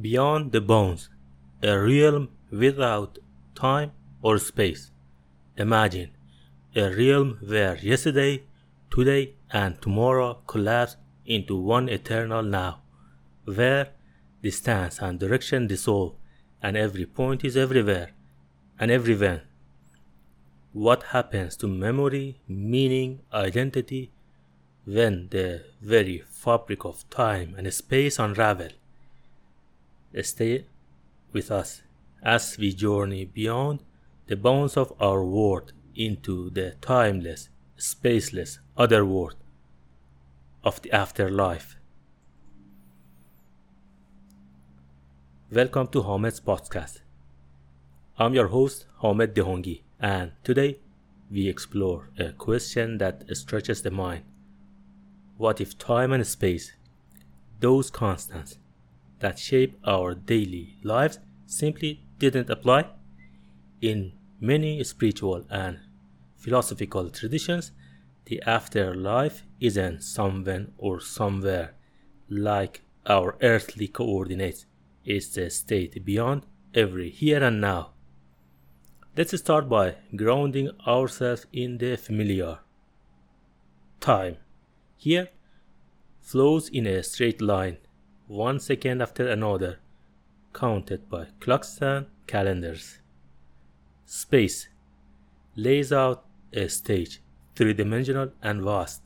Beyond the bones, a realm without time or space. Imagine a realm where yesterday, today, and tomorrow collapse into one eternal now, where distance and direction dissolve, and every point is everywhere and everywhere. What happens to memory, meaning, identity when the very fabric of time and space unravel? Stay with us as we journey beyond the bounds of our world into the timeless, spaceless other world of the afterlife. Welcome to Hamed's podcast. I'm your host, Hamed Dehongi, and today we explore a question that stretches the mind. What if time and space, those constants that shape our daily lives, simply didn't apply? In many spiritual and philosophical traditions, the afterlife isn't someone or somewhere like our earthly coordinates. It's the state beyond every here and now. Let's start by grounding ourselves in the familiar. Time here flows in a straight line, 1 second after another, counted by clocks and calendars. Space lays out a stage, three-dimensional and vast,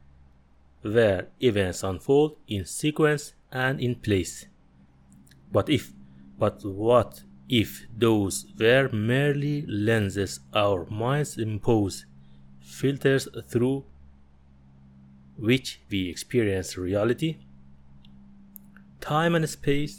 where events unfold in sequence and in place. But what if those were merely lenses our minds impose, filters through which we experience reality? Time and space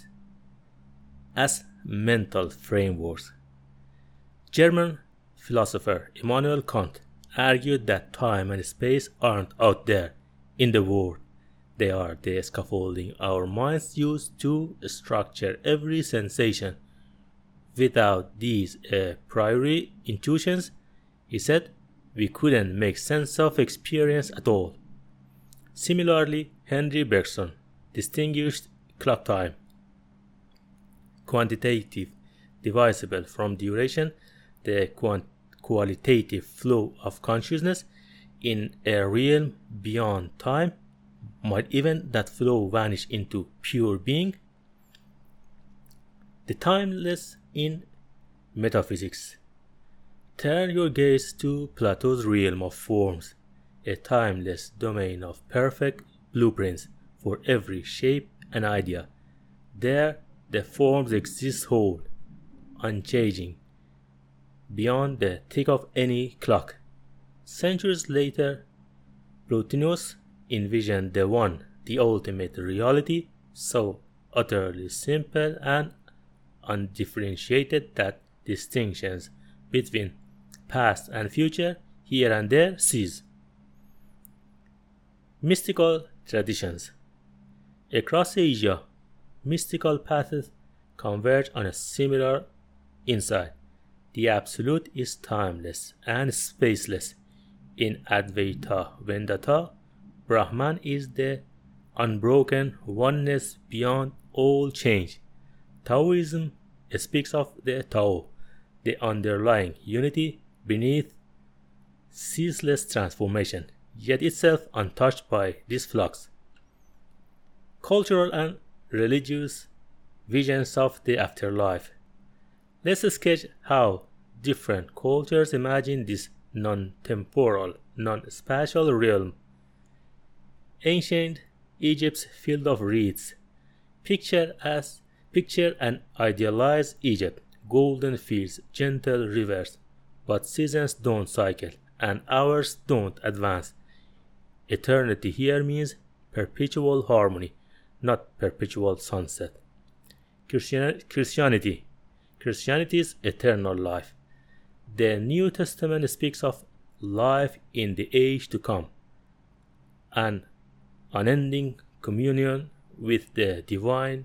as mental frameworks. German philosopher Immanuel Kant argued that time and space aren't out there in the world. They are the scaffolding our minds use to structure every sensation. Without these a priori intuitions, he said, we couldn't make sense of experience at all. Similarly, Henry Bergson distinguished clock time, quantitative divisible from duration, the qualitative flow of consciousness in a realm beyond time. Might even that flow vanish into pure being? The timeless in metaphysics. Turn your gaze to Plato's realm of forms, a timeless domain of perfect blueprints for every shape and idea. There the forms exist whole, unchanging, beyond the tick of any clock. Centuries later, Plotinus envisioned the one, the ultimate reality, so utterly simple and undifferentiated that distinctions between past and future here and there cease. Mystical traditions. Across Asia, mystical paths converge on a similar insight. The Absolute is timeless and spaceless. In Advaita Vedanta, Brahman is the unbroken oneness beyond all change. Taoism speaks of the Tao, the underlying unity beneath ceaseless transformation, yet itself untouched by this flux. Cultural and religious visions of the afterlife. Let's sketch how different cultures imagine this non-temporal, non-spatial realm. Ancient Egypt's field of reeds. Picture an idealized Egypt, golden fields, gentle rivers, but seasons don't cycle and hours don't advance. Eternity here means perpetual harmony, not perpetual sunset. Christianity's eternal life. The New Testament speaks of life in the age to come, an unending communion with the divine.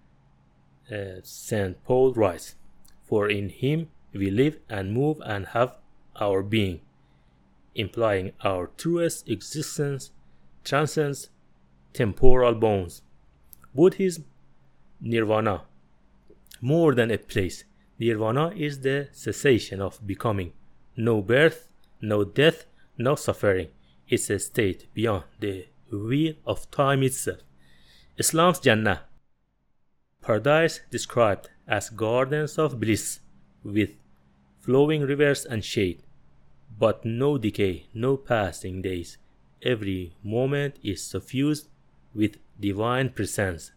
St. Paul writes, for in him we live and move and have our being, implying our truest existence transcends temporal bounds. Buddhism, nirvana, more than a place. Nirvana is the cessation of becoming. No birth, no death, no suffering. It's a state beyond the wheel of time itself. Islam's Jannah. Paradise described as gardens of bliss with flowing rivers and shade, but no decay, no passing days. Every moment is suffused with divine presence.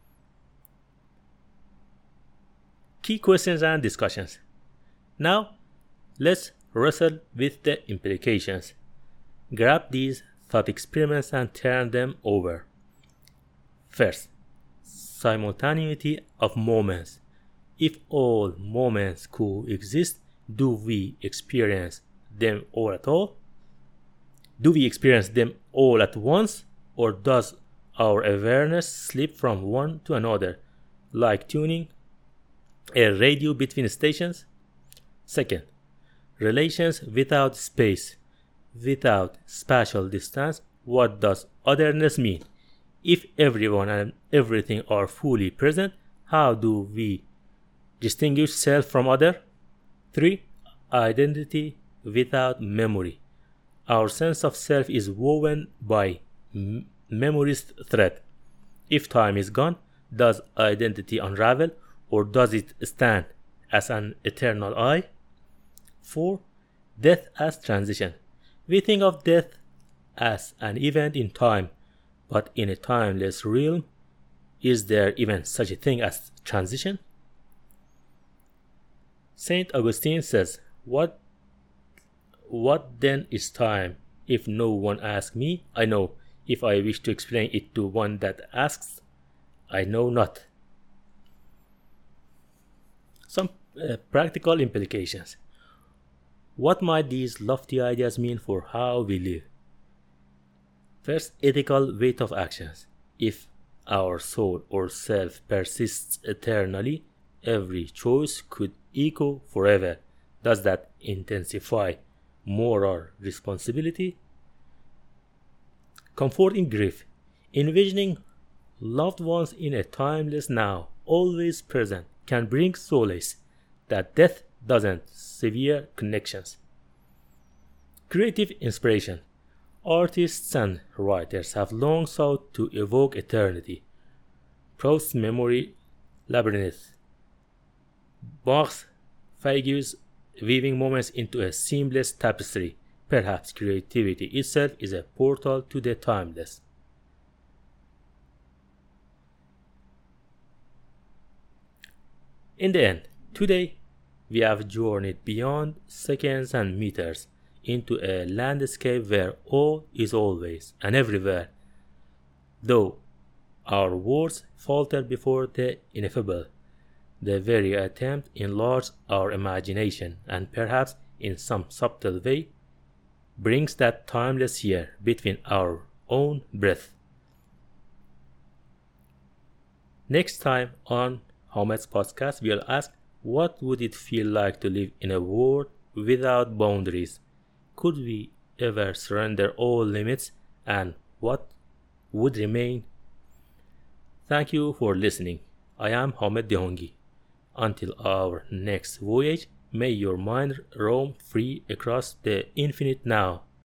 Key questions and discussions. Now, let's wrestle with the implications. Grab these thought experiments and turn them over. First, simultaneity of moments. If all moments coexist, do we experience them all at all? Do we experience them all at once, or does our awareness slip from one to another, like tuning a radio between stations? Second, relations without space, without spatial distance. What does otherness mean? If everyone and everything are fully present, how do we distinguish self from other? 3. Identity without memory. Our sense of self is woven by memory's thread. If time is gone, does identity unravel, or does it stand as an eternal I? 4. Death as transition. We think of death as an event in time, but in a timeless realm, is there even such a thing as transition? Saint Augustine says, What then is time? If no one asks me, I know. If I wish to explain it to one that asks, I know not. Some practical implications. What might these lofty ideas mean for how we live? First, ethical weight of actions. If our soul or self persists eternally, every choice could echo forever. Does that intensify moral responsibility? Comfort in grief. Envisioning loved ones in a timeless now, always present, can bring solace that death doesn't sever connections. Creative inspiration. Artists and writers have long sought to evoke eternity. Proust's memory labyrinth. Bach's figures weaving moments into a seamless tapestry. Perhaps creativity itself is a portal to the timeless. In the end, today we have journeyed beyond seconds and meters into a landscape where all is always and everywhere. Though our words falter before the ineffable, the very attempt enlarges our imagination and perhaps in some subtle way brings that timeless year between our own breath. Next time on Hamad's podcast, we'll ask, what would it feel like to live in a world without boundaries? Could we ever surrender all limits, and what would remain? Thank you for listening. I am Hamed Dehongi. Until our next voyage, may your mind roam free across the infinite now.